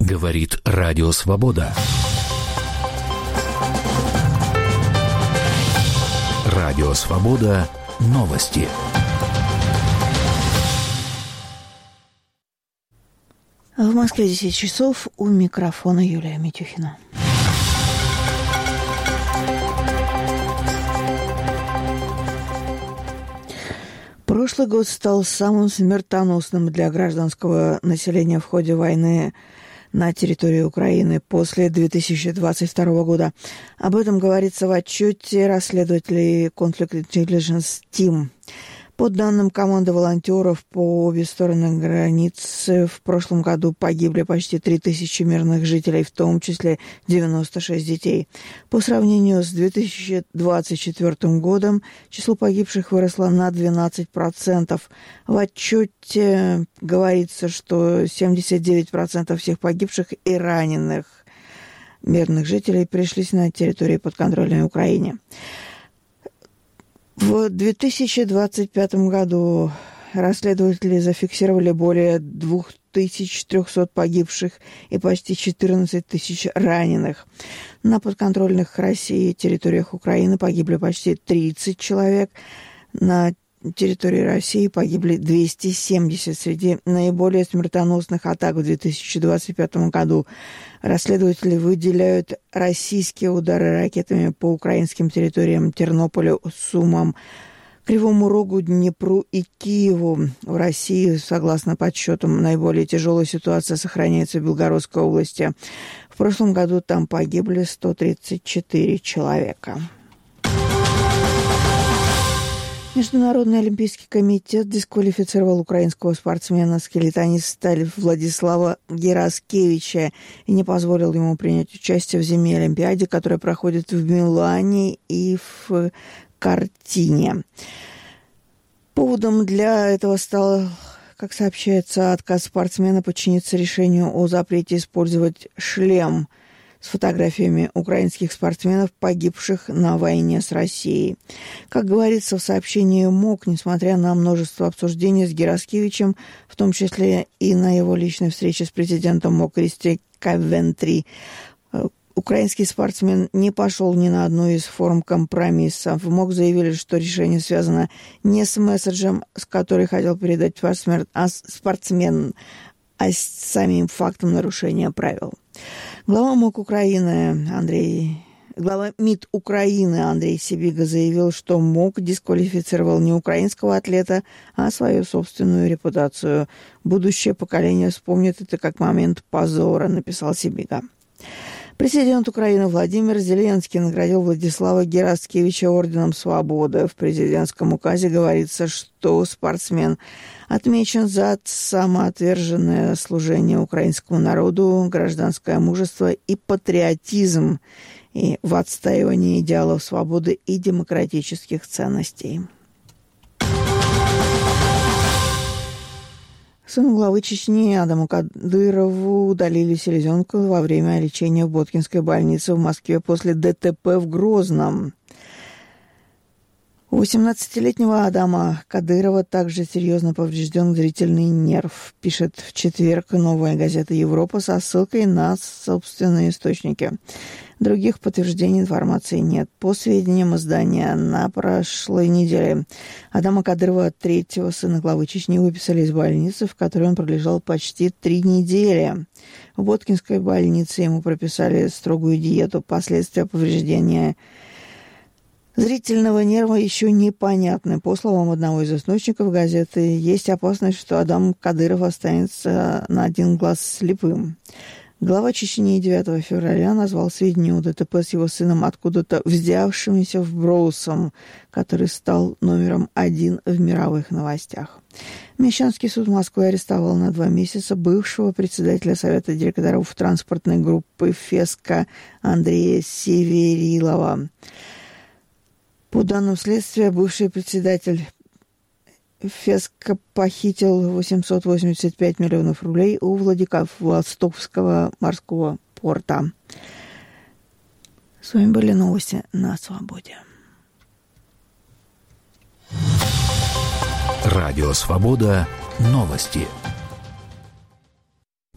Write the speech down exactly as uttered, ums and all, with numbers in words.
Говорит Радио Свобода. Радио Свобода. Новости. В Москве десять часов. У микрофона Юлия Митюхина. Прошлый год стал самым смертоносным для гражданского населения в ходе войны на территории Украины после две тысячи двадцать второго года. Об этом говорится в отчете расследователей Conflict Intelligence Team. По данным команды волонтеров по обе стороны границы, в прошлом году погибли почти три тысячи мирных жителей, в том числе девяносто шесть детей. По сравнению с две тысячи двадцать четвёртым годом число погибших выросло на двенадцать процентов. В отчете говорится, что семьдесят девять процентов всех погибших и раненых мирных жителей пришлись на территории подконтрольной Украине. В две тысячи двадцать пятом году расследователи зафиксировали более две тысячи триста погибших и почти четырнадцать тысяч раненых. На подконтрольных России территориях Украины погибли почти тридцать человек. На территории России погибли двести семьдесят. Среди наиболее смертоносных атак в две тысячи двадцать пятом году расследователи выделяют российские удары ракетами по украинским территориям Тернополю, Сумам, Кривому Рогу, Днепру и Киеву. В России, согласно подсчетам, наиболее тяжелая ситуация сохраняется в Белгородской области. В прошлом году там погибли сто тридцать четыре человека. Международный олимпийский комитет дисквалифицировал украинского спортсмена-скелетониста Владислава Гераскевича и не позволил ему принять участие в зимней Олимпиаде, которая проходит в Милане и в Картине. Поводом для этого стал, как сообщается, отказ спортсмена подчиниться решению о запрете использовать шлем с фотографиями украинских спортсменов, погибших на войне с Россией. Как говорится в сообщении МОК, несмотря на множество обсуждений с Гераскевичем, в том числе и на его личной встрече с президентом МОК Кристи Кавентри, украинский спортсмен не пошел ни на одну из форм компромиссов. В МОК заявили, что решение связано не с месседжем, с которым хотел передать спортсмен, а спортсмен, а с самим фактом нарушения правил. Глава МОК Украины Андрей, глава МИД Украины Андрей Сибига заявил, что МОК дисквалифицировал не украинского атлета, а свою собственную репутацию. Будущее поколение вспомнит это как момент позора, написал Сибига. Президент Украины Владимир Зеленский наградил Владислава Гераскевича орденом Свободы. В президентском указе говорится, что спортсмен отмечен за самоотверженное служение украинскому народу, гражданское мужество и патриотизм, и в отстаивании идеалов свободы и демократических ценностей. Сыну главы Чечни Адаму Кадырову удалили селезенку во время лечения в Боткинской больнице в Москве после ДТП в Грозном. У восемнадцатилетнего Адама Кадырова также серьезно поврежден зрительный нерв, пишет в четверг «Новая газета Европа» со ссылкой на собственные источники. Других подтверждений информации нет. По сведениям издания, на прошлой неделе Адама Кадырова, третьего сына главы Чечни, выписали из больницы, в которой он пролежал почти три недели. В Боткинской больнице ему прописали строгую диету. Последствия повреждения зрительного нерва еще непонятны. По словам одного из источников газеты, есть опасность, что Адам Кадыров останется на один глаз слепым. Глава Чечни девятого февраля назвал сведения о ДТП с его сыном откуда-то взявшимися вбросом, который стал номером один в мировых новостях. Мещанский суд Москвы арестовал на два месяца бывшего председателя Совета директоров транспортной группы «Феска» Андрея Северилова. По данным следствия, бывший председатель Феска похитил восемьсот восемьдесят пять миллионов рублей у Владивостокского морского порта. С вами были новости на Свободе. Радио Свобода. Новости.